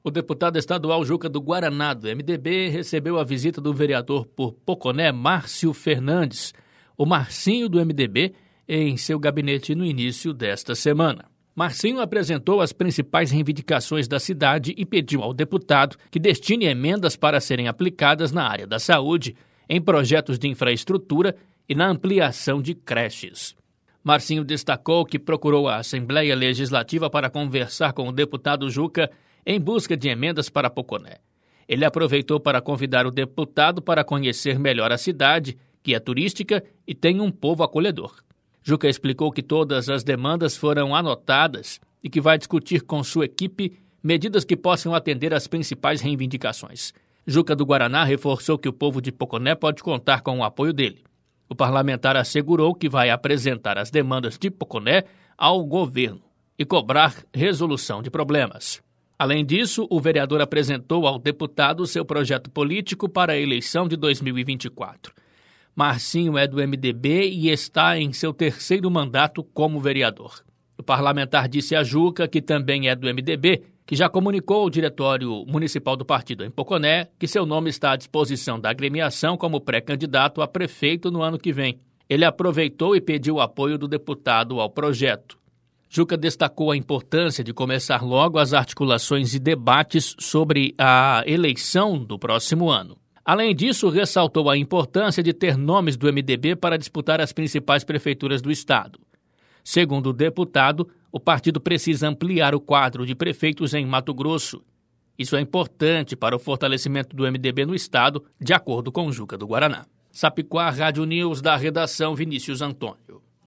O deputado estadual Juca do Guaraná, do MDB, recebeu a visita do vereador por Poconé, Márcio Fernandes, o Marcinho do MDB, em seu gabinete no início desta semana. Marcinho apresentou as principais reivindicações da cidade e pediu ao deputado que destine emendas para serem aplicadas na área da saúde, em projetos de infraestrutura e na ampliação de creches. Marcinho destacou que procurou a Assembleia Legislativa para conversar com o deputado Juca em busca de emendas para Poconé. Ele aproveitou para convidar o deputado para conhecer melhor a cidade, que é turística e tem um povo acolhedor. Juca explicou que todas as demandas foram anotadas e que vai discutir com sua equipe medidas que possam atender às principais reivindicações. Juca do Guaraná reforçou que o povo de Poconé pode contar com o apoio dele. O parlamentar assegurou que vai apresentar as demandas de Poconé ao governo e cobrar resolução de problemas. Além disso, o vereador apresentou ao deputado seu projeto político para a eleição de 2024. Marcinho é do MDB e está em seu terceiro mandato como vereador. O parlamentar disse a Juca, que também é do MDB, que já comunicou ao diretório municipal do partido em Poconé que seu nome está à disposição da agremiação como pré-candidato a prefeito no ano que vem. Ele aproveitou e pediu o apoio do deputado ao projeto. Juca destacou a importância de começar logo as articulações e debates sobre a eleição do próximo ano. Além disso, ressaltou a importância de ter nomes do MDB para disputar as principais prefeituras do estado. Segundo o deputado, o partido precisa ampliar o quadro de prefeitos em Mato Grosso. Isso é importante para o fortalecimento do MDB no estado, de acordo com Juca do Guaraná. Sapiquá, Rádio News, da redação Vinícius Antônio.